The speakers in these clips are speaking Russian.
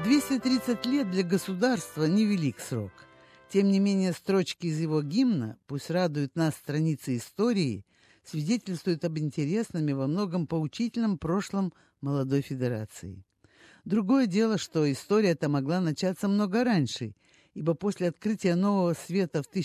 230 лет для государства – невелик срок. Тем не менее, строчки из его гимна, пусть радуют нас страницы истории, свидетельствуют об интересном и во многом поучительном прошлом молодой федерации. Другое дело, что история эта могла начаться много раньше, ибо после открытия Нового Света в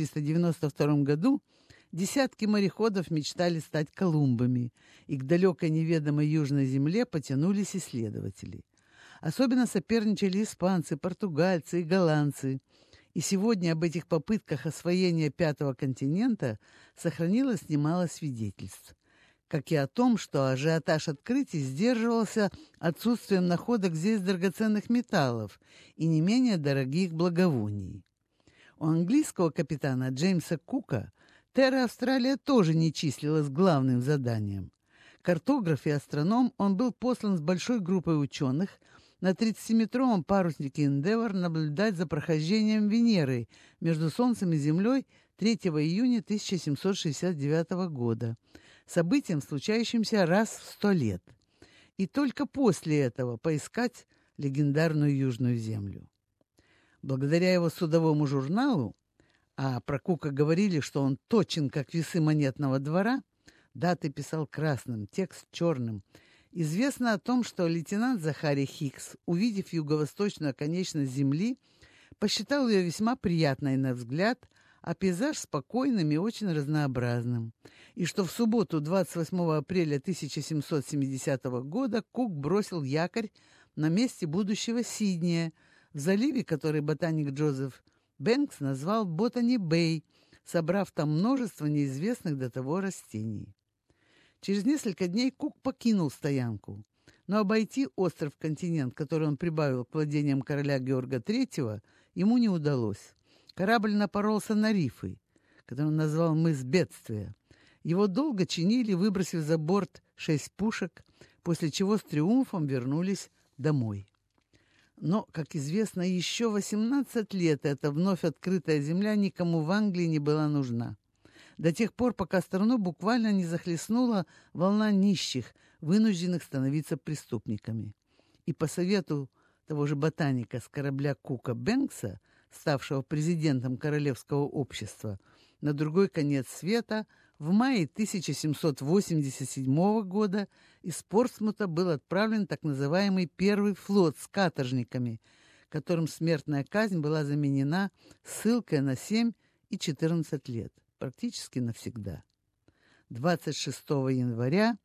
1492 году десятки мореходов мечтали стать Колумбами, и к далекой неведомой Южной земле потянулись исследователи. Особенно соперничали испанцы, португальцы и голландцы. И сегодня об этих попытках освоения Пятого континента сохранилось немало свидетельств. Как и о том, что ажиотаж открытий сдерживался отсутствием находок здесь драгоценных металлов и не менее дорогих благовоний. У английского капитана Джеймса Кука Терра Австралия тоже не числилась главным заданием. Картограф и астроном, он был послан с большой группой ученых на 30-метровом паруснике Endeavour наблюдать за прохождением Венеры между Солнцем и Землей 3 июня 1769 года, событием, случающимся раз в 100 лет. И только после этого поискать легендарную Южную Землю. Благодаря его судовому журналу, а про Кука говорили, что он точен, как весы монетного двора, даты писал красным, текст черным, известно о том, что лейтенант Захари Хикс, увидев юго-восточную оконечность Земли, посчитал ее весьма приятной на взгляд, а пейзаж спокойным и очень разнообразным, и что в субботу 28 апреля 1770 года Кук бросил якорь на месте будущего Сиднея, в заливе, который ботаник Джозеф Бэнкс назвал Ботани-Бэй, собрав там множество неизвестных до того растений. Через несколько дней Кук покинул стоянку, но обойти остров-континент, который он прибавил к владениям короля Георга III, ему не удалось. Корабль напоролся на рифы, который он назвал «мыс бедствия». Его долго чинили, выбросив за борт 6 пушек, после чего с триумфом вернулись домой. Но, как известно, еще 18 лет эта вновь открытая земля никому в Англии не была нужна. До тех пор, пока страну буквально не захлестнула волна нищих, вынужденных становиться преступниками. И по совету того же ботаника с корабля Кука Бэнкса, ставшего президентом Королевского общества, на другой конец света в мае 1787 года из Портсмута был отправлен так называемый Первый флот с каторжниками, которым смертная казнь была заменена ссылкой на 7 и 14 лет. Практически навсегда. 26 января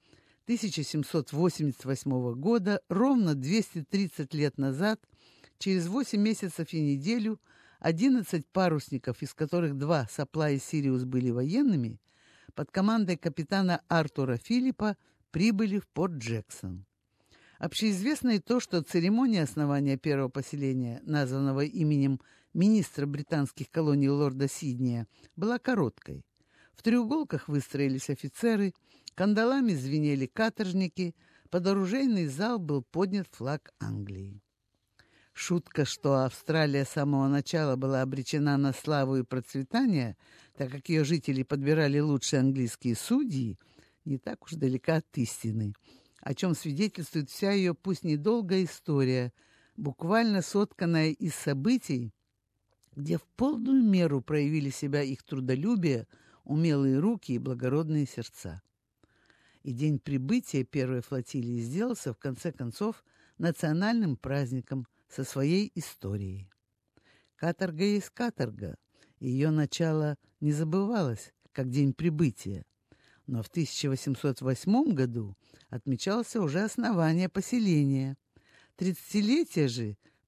1788 года, ровно 230 лет назад, через 8 месяцев и неделю, 11 парусников, из которых 2 Сопла и Сириус были военными, под командой капитана Артура Филиппа прибыли в порт Джексон. Общеизвестно и то, что церемония основания первого поселения, названного именем министра британских колоний лорда Сиднея, была короткой. В треуголках выстроились офицеры, кандалами звенели каторжники, под оружейный зал был поднят флаг Англии. Шутка, что Австралия с самого начала была обречена на славу и процветание, так как ее жители подбирали лучшие английские судьи, не так уж далека от истины, о чем свидетельствует вся ее, пусть недолгая история, буквально сотканная из событий, где в полную меру проявили себя их трудолюбие, умелые руки и благородные сердца. И день прибытия первой флотилии сделался, в конце концов, национальным праздником со своей историей. Каторга есть каторга, и ее начало не забывалось, как день прибытия. Но в 1808 году отмечался уже основание поселения. 30-летие же в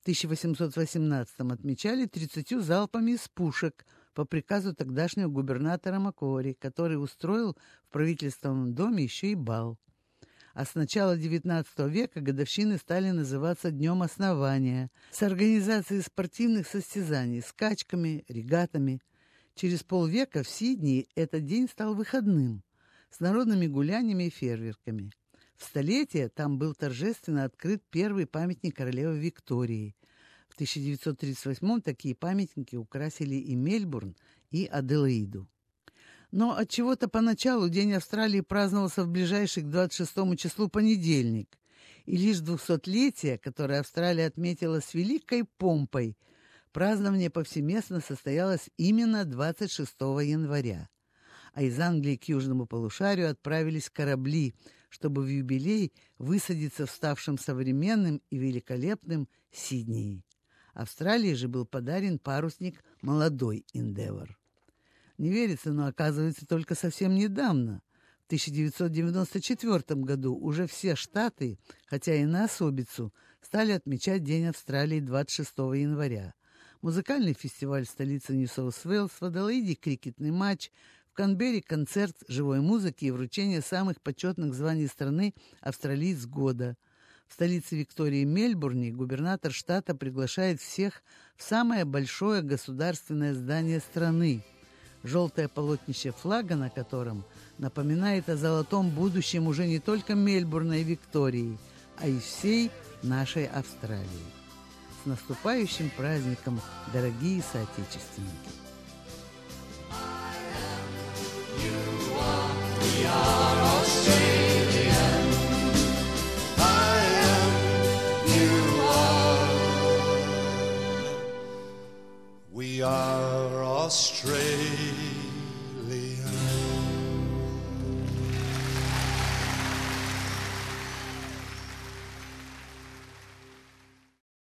1818 отмечали 30 залпами из пушек по приказу тогдашнего губернатора Маккори, который устроил в правительственном доме еще и бал. А с начала XIX века годовщины стали называться Днем основания, с организацией спортивных состязаний, скачками, регатами. Через полвека в Сиднее этот день стал выходным, с народными гуляниями и фейерверками. В столетие там был торжественно открыт первый памятник королевы Виктории. В 1938 такие памятники украсили и Мельбурн, и Аделаиду. Но отчего-то поначалу День Австралии праздновался в ближайший к 26 числу понедельник, И лишь 200-летие, которое Австралия отметила с великой помпой, празднование повсеместно состоялось именно 26 января. А из Англии к южному полушарию отправились корабли, чтобы в юбилей высадиться в ставшем современным и великолепным Сиднее. Австралии же был подарен парусник «Молодой Endeavour». Не верится, но оказывается только совсем недавно, в 1994 году, уже все штаты, хотя и на особицу, стали отмечать День Австралии 26 января. Музыкальный фестиваль в столице Нью-Саус-Уэльс, в Аделаиде крикетный матч, в Канберре концерт живой музыки и вручение самых почетных званий страны «Австралиец года». В столице Виктории Мельбурне губернатор штата приглашает всех в самое большое государственное здание страны, желтое полотнище флага на котором напоминает о золотом будущем уже не только Мельбурна и Виктории, а и всей нашей Австралии. С наступающим праздником, дорогие соотечественники!